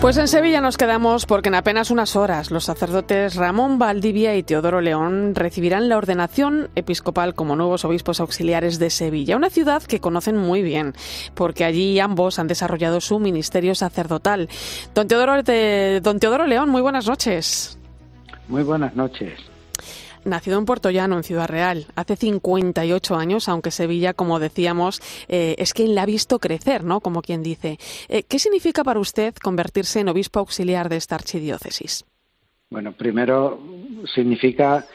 Pues en Sevilla nos quedamos porque en apenas unas horas los sacerdotes Ramón Valdivia y Teodoro León recibirán la ordenación episcopal como nuevos obispos auxiliares de Sevilla, una ciudad que conocen muy bien, porque allí ambos han desarrollado su ministerio sacerdotal. Don Teodoro León, muy buenas noches. Muy buenas noches. Nacido en Puertollano, en Ciudad Real, hace 58 años, aunque Sevilla, como decíamos, es quien la ha visto crecer, ¿no? Como quien dice. ¿Qué significa para usted convertirse en obispo auxiliar de esta archidiócesis? Bueno, primero significa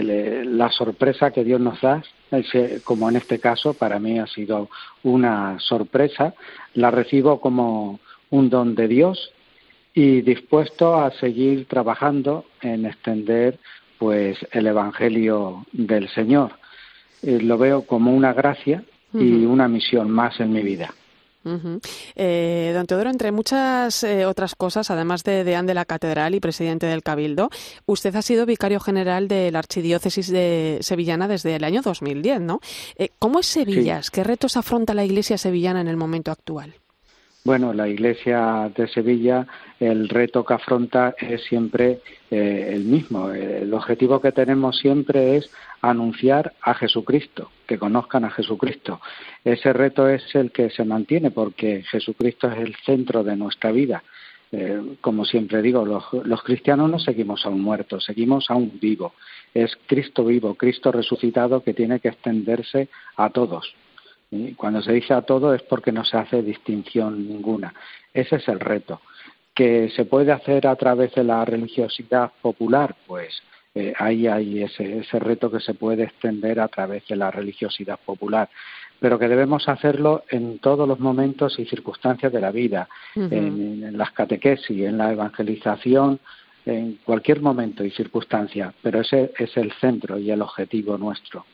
la sorpresa que Dios nos da, como en este caso, para mí ha sido una sorpresa. La recibo como un don de Dios y dispuesto a seguir trabajando en extender pues el Evangelio del Señor. Lo veo como una gracia y una misión más en mi vida. Don Teodoro, entre muchas otras cosas, además de deán de la Catedral y presidente del Cabildo, usted ha sido vicario general de la Archidiócesis de Sevillana desde el año 2010, ¿no? ¿Cómo es Sevilla? Sí. ¿Qué retos afronta la Iglesia sevillana en el momento actual? Bueno, la Iglesia de Sevilla, el reto que afronta es siempre el mismo. El objetivo que tenemos siempre es anunciar a Jesucristo, que conozcan a Jesucristo. Ese reto es el que se mantiene porque Jesucristo es el centro de nuestra vida. Como siempre digo, los cristianos no seguimos a un muerto, seguimos a un vivo. Es Cristo vivo, Cristo resucitado que tiene que extenderse a todos. Y cuando se dice a todo es porque no se hace distinción ninguna. Ese es el reto. ¿Que se puede hacer a través de la religiosidad popular? Pues ahí hay ese reto que se puede extender a través de la religiosidad popular. Pero que debemos hacerlo en todos los momentos y circunstancias de la vida, en las catequesis, en la evangelización, en cualquier momento y circunstancia, pero ese es el centro y el objetivo nuestro.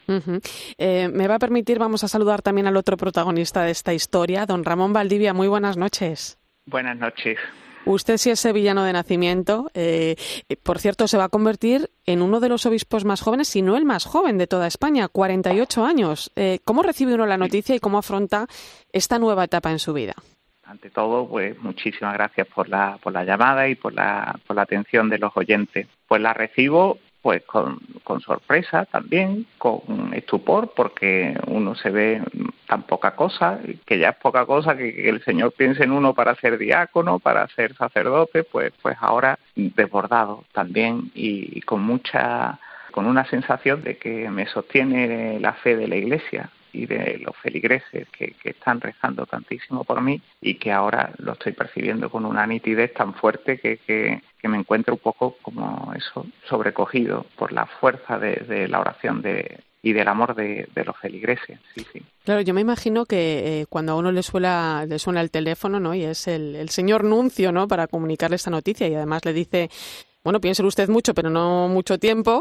Me va a permitir, vamos a saludar también al otro protagonista de esta historia, don Ramón Valdivia. Muy buenas noches. Buenas noches. Usted sí es sevillano de nacimiento. Por cierto, se va a convertir en uno de los obispos más jóvenes, si no el más joven de toda España, 48 años. ¿Cómo recibe uno la noticia y cómo afronta esta nueva etapa en su vida? Ante todo, pues muchísimas gracias por la llamada y por la atención de los oyentes. Pues la recibo pues con sorpresa también, con estupor, porque uno se ve tan poca cosa, que ya es poca cosa que el Señor piense en uno para ser diácono, para ser sacerdote, pues ahora desbordado también y con una sensación de que me sostiene la fe de la Iglesia y de los feligreses que están rezando tantísimo por mí y que ahora lo estoy percibiendo con una nitidez tan fuerte que me encuentro un poco como eso, sobrecogido por la fuerza de la oración y del amor de los feligreses. Sí. Claro, yo me imagino que cuando a uno le suena el teléfono, ¿no? Y es el señor nuncio, ¿no? Para comunicarle esta noticia y además le dice: bueno, piense usted mucho, pero no mucho tiempo.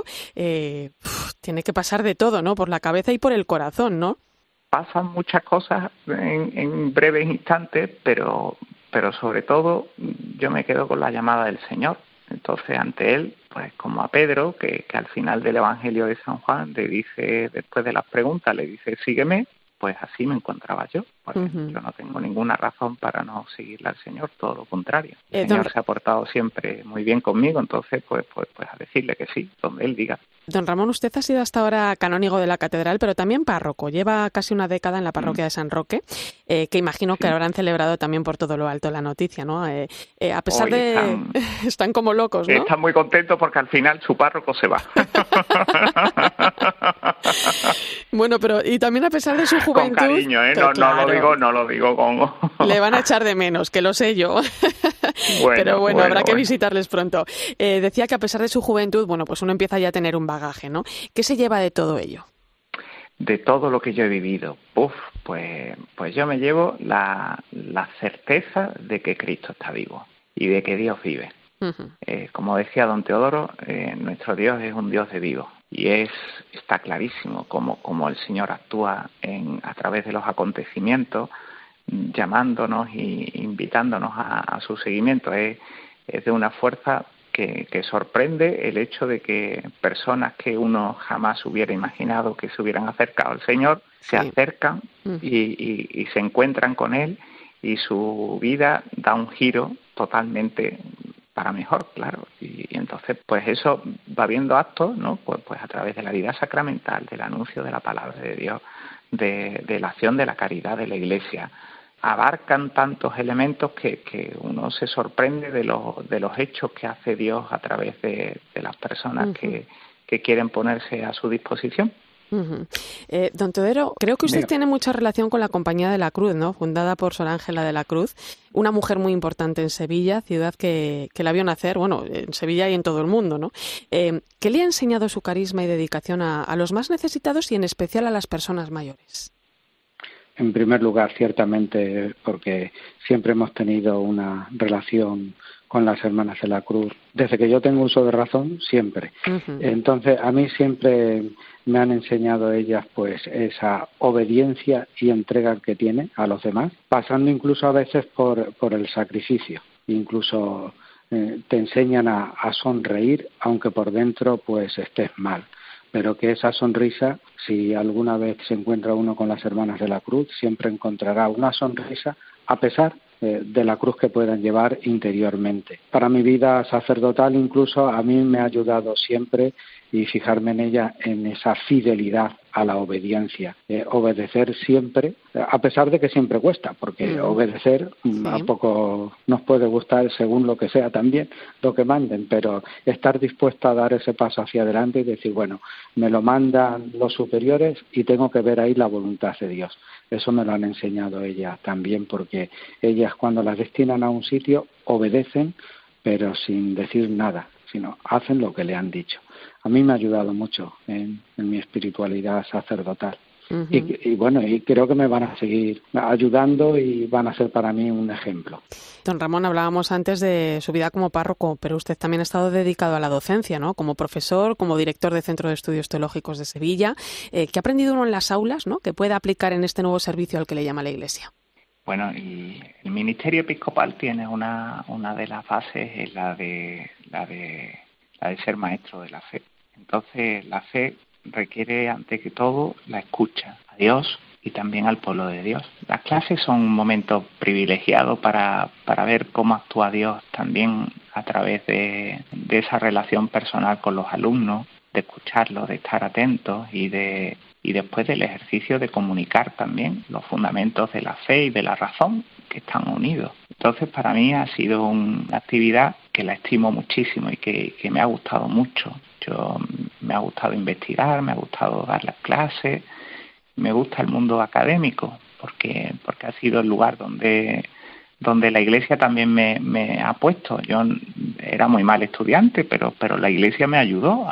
Tiene que pasar de todo, ¿no? Por la cabeza y por el corazón, ¿no? Pasan muchas cosas en breves instantes, pero sobre todo yo me quedo con la llamada del Señor. Entonces, ante Él, pues como a Pedro, que al final del Evangelio de San Juan le dice, después de las preguntas, le dice: sígueme. Pues así me encontraba yo. Pues yo no tengo ninguna razón para no seguirle al Señor, todo lo contrario. El Señor se ha portado siempre muy bien conmigo, entonces pues a decirle que sí, donde Él diga. Don Ramón, usted ha sido hasta ahora canónigo de la Catedral, pero también párroco. Lleva casi una década en la parroquia de San Roque, que imagino que habrán celebrado también por todo lo alto la noticia, ¿no? A pesar de... Están como locos, ¿no? Están muy contentos porque al final su párroco se va. Bueno, pero y también a pesar de su juventud... Con cariño, ¿eh? No lo digo con... Le van a echar de menos, que lo sé yo. Pero bueno, habrá que visitarles pronto. Decía que a pesar de su juventud, bueno, pues uno empieza ya a tener un bagaje, ¿no? ¿Qué se lleva de todo ello? De todo lo que yo he vivido, pues yo me llevo la certeza de que Cristo está vivo y de que Dios vive. Como decía don Teodoro, nuestro Dios es un Dios de vivo y está clarísimo cómo el Señor actúa a través de los acontecimientos, llamándonos e invitándonos a su seguimiento. Es de una fuerza que sorprende el hecho de que personas que uno jamás hubiera imaginado que se hubieran acercado al Señor se acercan y se encuentran con Él y su vida da un giro totalmente para mejor, claro. Y entonces, pues eso va viendo actos, ¿no? Pues a través de la vida sacramental, del anuncio de la palabra de Dios, de la acción de la caridad de la Iglesia. Abarcan tantos elementos que uno se sorprende de los hechos que hace Dios a través de las personas que quieren ponerse a su disposición. Don Teodoro, creo que usted tiene mucha relación con la Compañía de la Cruz, ¿no? Fundada por Sor Ángela de la Cruz, una mujer muy importante en Sevilla, ciudad que la vio nacer, bueno, en Sevilla y en todo el mundo, ¿no? ¿Qué le ha enseñado su carisma y dedicación a los más necesitados y en especial a las personas mayores? En primer lugar, ciertamente, porque siempre hemos tenido una relación con las Hermanas de la Cruz. Desde que yo tengo uso de razón, siempre. Entonces, a mí siempre me han enseñado ellas pues esa obediencia y entrega que tiene a los demás, pasando incluso a veces por el sacrificio. Incluso te enseñan a sonreír, aunque por dentro pues estés mal. Pero que esa sonrisa, si alguna vez se encuentra uno con las Hermanas de la Cruz, siempre encontrará una sonrisa a pesar de la cruz que puedan llevar interiormente. Para mi vida sacerdotal incluso a mí me ha ayudado siempre y fijarme en ella, en esa fidelidad a la obediencia, obedecer siempre, a pesar de que siempre cuesta, porque obedecer a poco nos puede gustar según lo que sea también, lo que manden, pero estar dispuesta a dar ese paso hacia adelante y decir, bueno, me lo mandan los superiores y tengo que ver ahí la voluntad de Dios. Eso me lo han enseñado ellas también, porque ellas cuando las destinan a un sitio obedecen, pero sin decir nada, sino hacen lo que le han dicho. A mí me ha ayudado mucho en mi espiritualidad sacerdotal. Y bueno, y creo que me van a seguir ayudando y van a ser para mí un ejemplo. Don Ramón, hablábamos antes de su vida como párroco, pero usted también ha estado dedicado a la docencia, ¿no? Como profesor, como director del Centro de Estudios Teológicos de Sevilla. ¿Qué ha aprendido uno en las aulas, ¿no?, que puede aplicar en este nuevo servicio al que le llama la Iglesia? Bueno, y el ministerio episcopal tiene una de las bases, es la de ser maestro de la fe. Entonces, la fe requiere, ante que todo, la escucha a Dios y también al pueblo de Dios. Las clases son un momento privilegiado para ver cómo actúa Dios también a través de esa relación personal con los alumnos, de escucharlos, de estar atentos y después del ejercicio de comunicar también los fundamentos de la fe y de la razón que están unidos. Entonces, para mí ha sido una actividad que la estimo muchísimo y que me ha gustado mucho. Me ha gustado investigar, me ha gustado dar las clases, me gusta el mundo académico, porque ha sido el lugar donde la Iglesia también me ha puesto. Yo era muy mal estudiante, pero la Iglesia me ayudó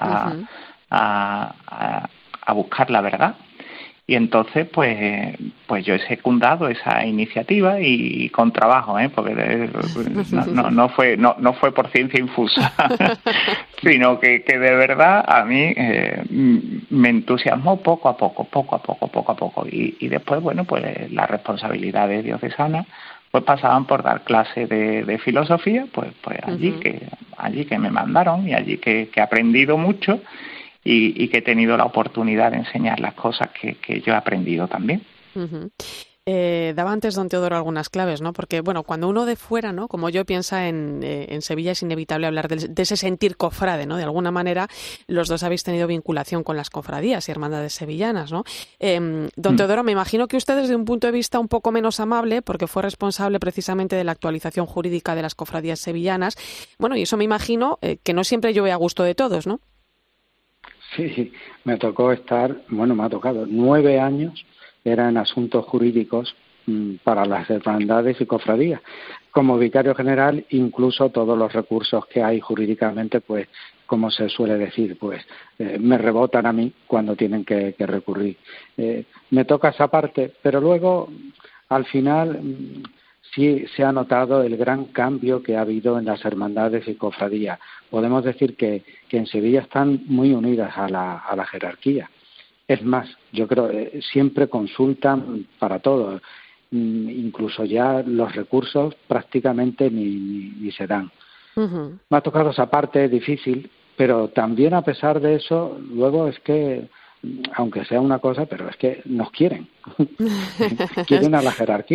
a buscar la verdad. Y entonces, pues yo he secundado esa iniciativa y con trabajo, porque no fue por ciencia infusa, sino que de verdad a mí me entusiasmó poco a poco. Y después, bueno, pues las responsabilidades diocesanas pues pasaban por dar clases de filosofía, pues allí que me mandaron y allí que he aprendido mucho. Y que he tenido la oportunidad de enseñar las cosas que yo he aprendido también. Daba antes don Teodoro algunas claves, ¿no? Porque, bueno, cuando uno de fuera, ¿no?, como yo, piensa en Sevilla, es inevitable hablar de ese sentir cofrade, ¿no? De alguna manera, los dos habéis tenido vinculación con las cofradías y hermandades sevillanas, ¿no? Don Teodoro, me imagino que usted, desde un punto de vista un poco menos amable, porque fue responsable precisamente de la actualización jurídica de las cofradías sevillanas, bueno, y eso me imagino que no siempre llueve a gusto de todos, ¿no? Sí, me ha tocado 9 años, eran asuntos jurídicos para las hermandades y cofradías. Como vicario general, incluso todos los recursos que hay jurídicamente, pues, como se suele decir, pues me rebotan a mí cuando tienen que recurrir. Me toca esa parte, pero luego, al final, sí se ha notado el gran cambio que ha habido en las hermandades y cofradías. Podemos decir que en Sevilla están muy unidas a la jerarquía. Es más, yo creo siempre consultan para todo. Incluso ya los recursos prácticamente ni se dan. Me ha tocado esa parte difícil, pero también, a pesar de eso, luego es que, aunque sea una cosa, pero es que nos quieren. Quieren a la jerarquía.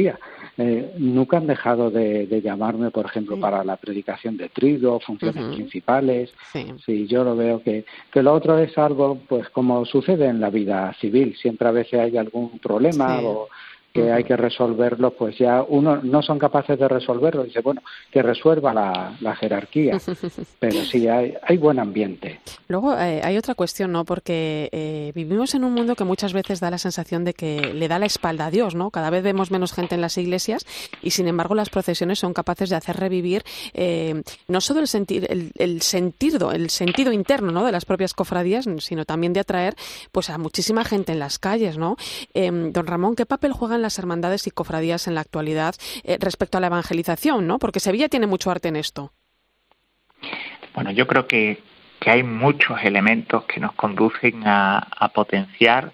nunca han dejado de llamarme, por ejemplo, para la predicación de triduo, funciones principales. Sí, yo lo veo que lo otro es algo, pues como sucede en la vida civil, siempre a veces hay algún problema o que hay que resolverlo, pues ya uno no son capaces de resolverlo, dice, bueno, que resuelva la jerarquía, pero sí, hay buen ambiente. Luego hay otra cuestión, ¿no? Porque vivimos en un mundo que muchas veces da la sensación de que le da la espalda a Dios, ¿no? Cada vez vemos menos gente en las iglesias y, sin embargo, las procesiones son capaces de hacer revivir no solo el sentido interno, ¿no?, de las propias cofradías, sino también de atraer pues a muchísima gente en las calles, ¿no? Don Ramón, ¿qué papel juegan las hermandades y cofradías en la actualidad respecto a la evangelización, ¿no? Porque Sevilla tiene mucho arte en esto. Bueno, yo creo que hay muchos elementos que nos conducen a potenciar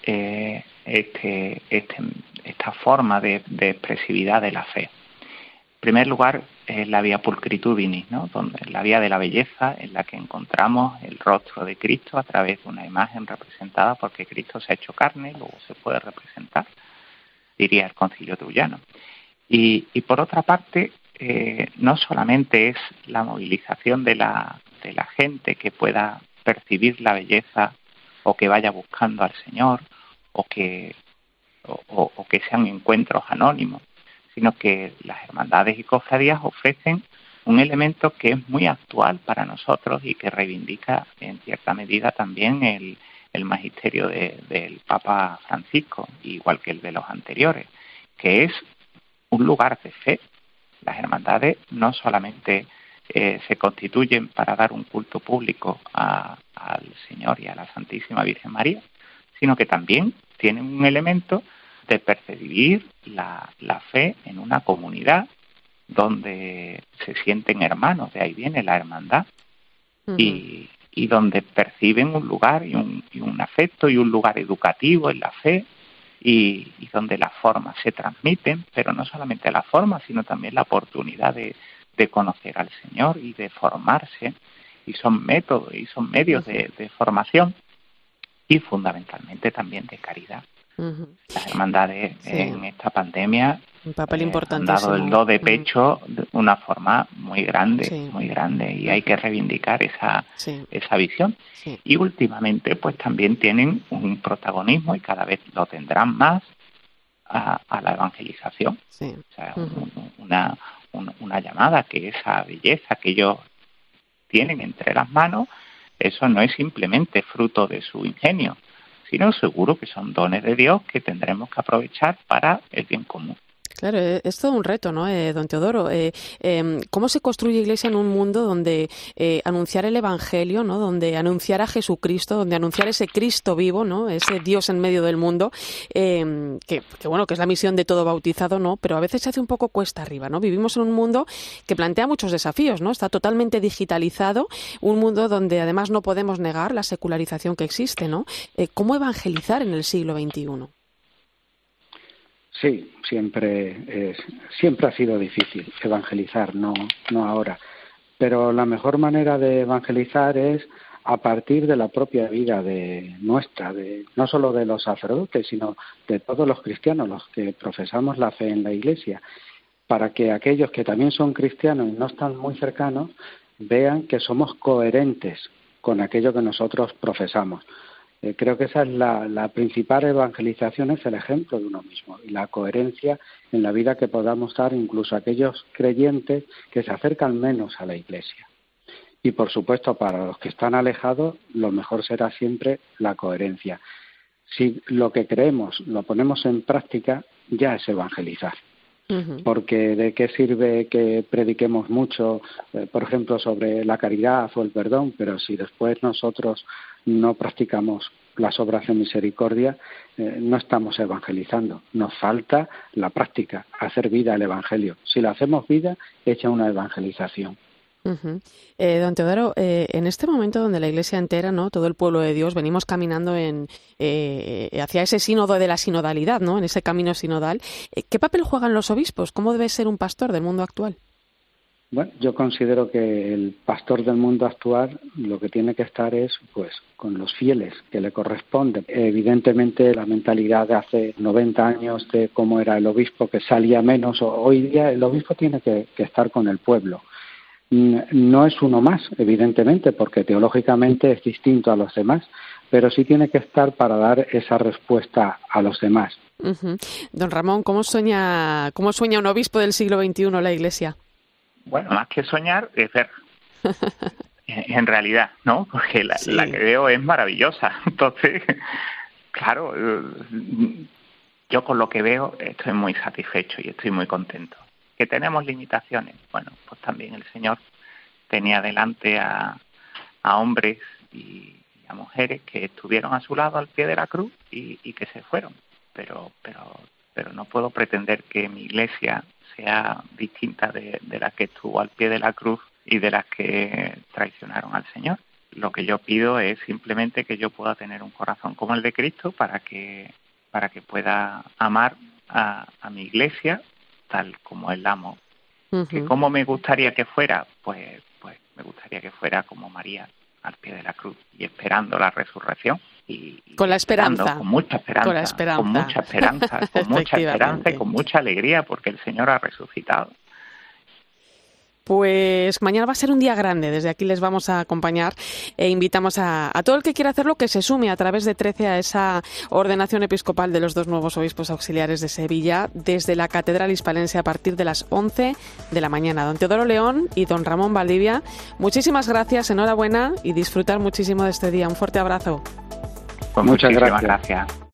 esta forma de expresividad de la fe. En primer lugar, la vía pulcritudinis, ¿no?, donde la vía de la belleza, en la que encontramos el rostro de Cristo a través de una imagen representada, porque Cristo se ha hecho carne, luego se puede representar, diría el Concilio Trujano. Y por otra parte, no solamente es la movilización de la gente que pueda percibir la belleza o que vaya buscando al Señor o que sean encuentros anónimos, sino que las hermandades y cofradías ofrecen un elemento que es muy actual para nosotros y que reivindica en cierta medida también el magisterio del Papa Francisco, igual que el de los anteriores, que es un lugar de fe. Las hermandades no solamente se constituyen para dar un culto público al Señor y a la Santísima Virgen María, sino que también tienen un elemento de percibir la fe en una comunidad donde se sienten hermanos, de ahí viene la hermandad, y donde perciben un lugar y un afecto y un lugar educativo en la fe, y donde las formas se transmiten, pero no solamente la forma, sino también la oportunidad de conocer al Señor y de formarse, y son métodos y son medios de formación y fundamentalmente también de caridad. Las hermandades en esta pandemia un papel han importantísimo. dado el do de pecho de una forma muy grande, y hay que reivindicar esa visión. Y últimamente pues también tienen un protagonismo, y cada vez lo tendrán más, a la evangelización. O sea, una llamada, que esa belleza que ellos tienen entre las manos, eso no es simplemente fruto de su ingenio, sino seguro que son dones de Dios que tendremos que aprovechar para el bien común. Claro, es todo un reto, ¿no, don Teodoro? ¿Cómo se construye iglesia en un mundo donde anunciar el Evangelio, ¿no?, donde anunciar a Jesucristo, donde anunciar ese Cristo vivo, ¿no?, ese Dios en medio del mundo, que bueno, que es la misión de todo bautizado, ¿no?, pero a veces se hace un poco cuesta arriba, ¿no? Vivimos en un mundo que plantea muchos desafíos, ¿no? Está totalmente digitalizado, un mundo donde además no podemos negar la secularización que existe, ¿no? ¿Cómo evangelizar en el siglo XXI? Sí, siempre ha sido difícil evangelizar, no ahora. Pero la mejor manera de evangelizar es a partir de la propia vida de nuestra, no solo de los sacerdotes, sino de todos los cristianos, los que profesamos la fe en la Iglesia, para que aquellos que también son cristianos y no están muy cercanos vean que somos coherentes con aquello que nosotros profesamos. Creo que esa es la principal evangelización, es el ejemplo de uno mismo y la coherencia en la vida que podamos dar incluso a aquellos creyentes que se acercan menos a la Iglesia. Y por supuesto, para los que están alejados, lo mejor será siempre la coherencia. Si lo que creemos lo ponemos en práctica, ya es evangelizar. Porque ¿de qué sirve que prediquemos mucho, por ejemplo, sobre la caridad o el perdón, pero si después nosotros no practicamos las obras de misericordia, no estamos evangelizando? Nos falta la práctica, hacer vida el Evangelio. Si lo hacemos vida, echa una evangelización. Don Teodoro, en este momento donde la Iglesia entera, ¿no?, todo el pueblo de Dios, venimos caminando hacia ese sínodo de la sinodalidad, ¿no?, en ese camino sinodal, ¿qué papel juegan los obispos? ¿Cómo debe ser un pastor del mundo actual? Bueno, yo considero que el pastor del mundo actual lo que tiene que estar es pues con los fieles que le corresponden. Evidentemente la mentalidad de hace 90 años de cómo era el obispo, que salía menos, hoy día el obispo tiene que estar con el pueblo. No es uno más, evidentemente, porque teológicamente es distinto a los demás, pero sí tiene que estar para dar esa respuesta a los demás. Uh-huh. Don Ramón, ¿cómo sueña un obispo del siglo XXI la Iglesia? Bueno, más que soñar es ver, en realidad, ¿no? Porque la que veo es maravillosa. Entonces, claro, yo con lo que veo estoy muy satisfecho y estoy muy contento. ¿Que tenemos limitaciones? Bueno, pues también el Señor tenía delante a hombres y a mujeres que estuvieron a su lado al pie de la cruz y que se fueron. Pero no puedo pretender que mi Iglesia sea distinta de las que estuvo al pie de la cruz y de las que traicionaron al Señor. Lo que yo pido es simplemente que yo pueda tener un corazón como el de Cristo para que pueda amar a mi Iglesia tal como Él la amó. Uh-huh. ¿Que cómo me gustaría que fuera? Pues me gustaría que fuera como María al pie de la cruz y esperando la resurrección. Y con la esperanza. Con mucha esperanza. Con mucha esperanza y con mucha alegría porque el Señor ha resucitado. Pues mañana va a ser un día grande, desde aquí les vamos a acompañar e invitamos a todo el que quiera hacerlo que se sume a través de 13 a esa ordenación episcopal de los 2 nuevos obispos auxiliares de Sevilla desde la Catedral Hispalense a partir de las 11 de la mañana. Don Teodoro León y don Ramón Valdivia, muchísimas gracias, enhorabuena y disfrutar muchísimo de este día. Un fuerte abrazo. Pues muchas gracias.